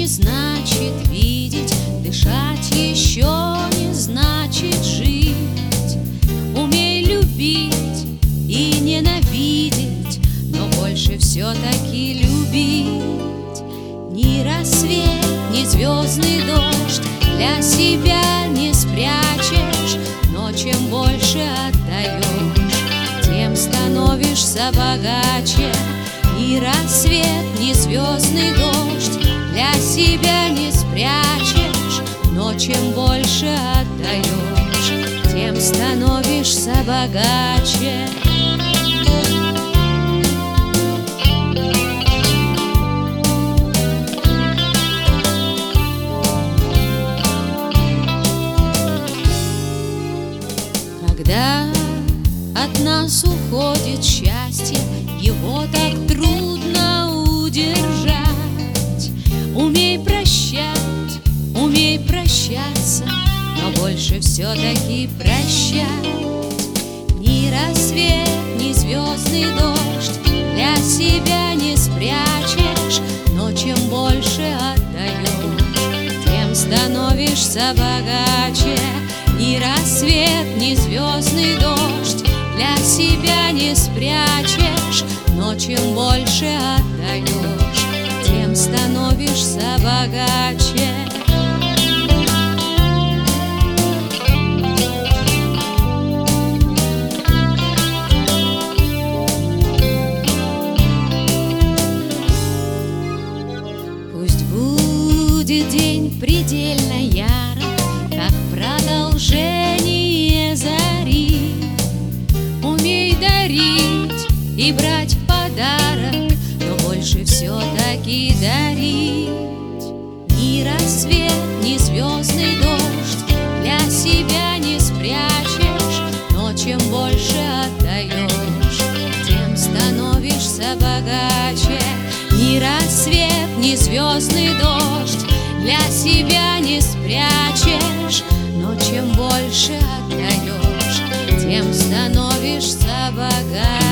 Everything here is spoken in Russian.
значит видеть, дышать еще не значит жить. Умей любить и ненавидеть, но больше все-таки любить. Ни рассвет, ни звездный дождь для себя не спрячешь, но чем больше отдаешь, тем становишься богаче. Ни рассвет, ни звездный дождь для себя не спрячешь, но чем больше отдаешь, тем становишься богаче. Когда от нас уходит счастье, его так трудно удержать. Умей прощать, умей прощаться, но больше все-таки прощать. Ни рассвет, ни звездный дождь для себя не спрячешь, но чем больше отдаешь, тем становишься богаче. Ни рассвет, ни звездный дождь для себя не спрячешь, но чем больше отдаешь, тем становишься богаче. Пусть будет день предельно ярок, как продолжение зари. Умей дарить и брать в подарок, но больше все-таки дарить. Ни рассвет, ни звездный дождь для себя не спрячешь, но чем больше отдаешь, тем становишься богаче. Ни рассвет, ни звездный дождь для себя не спрячешь, но чем больше отдаешь, тем становишься богаче.